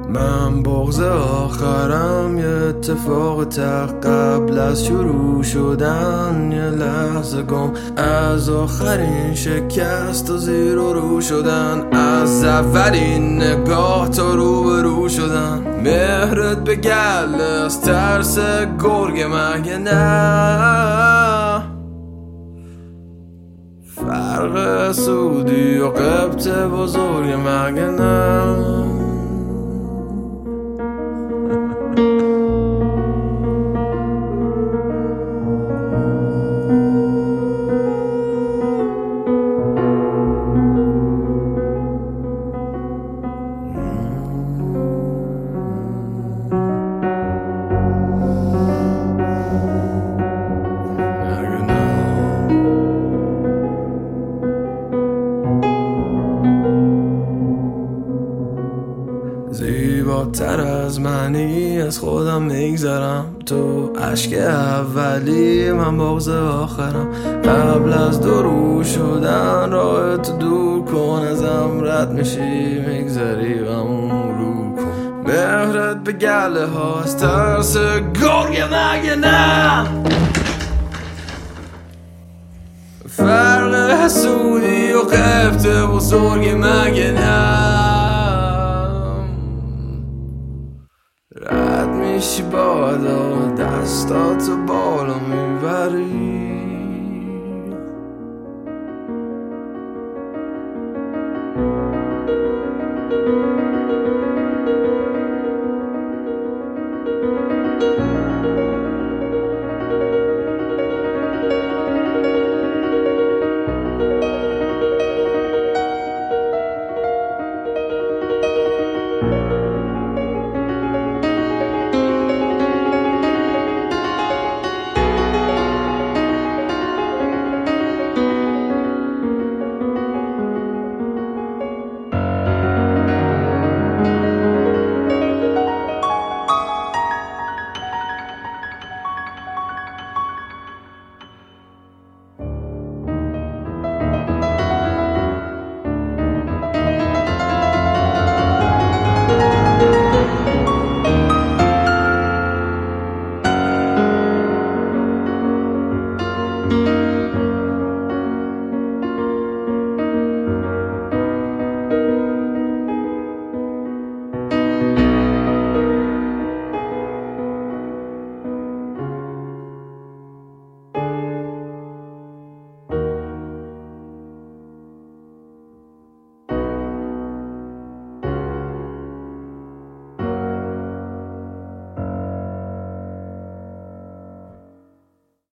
من بغض آخرم یه اتفاق قبل از شروع شدن، یه لحظه گم از آخرین شکست و زیر و رو شدن، از اولین نگاه تا روبرو شدن. مهرت به گله از ترس گرگ مگه نه؟ فرق سعودی و قبط بزرگ مگه نه؟ زیباتر از منی از خودم میگذرم، تو عشق اولی من بغض آخرم. قبل از درو شدن راهت دور کن، ازم رد میشی میگذری غمون رو کن. مهرت به گله ها از ترس گرگ مگه نه؟ فرق حسودی و قبط بزرگ مگه نه؟ رد میشی بادا دستاتو بالا میبری،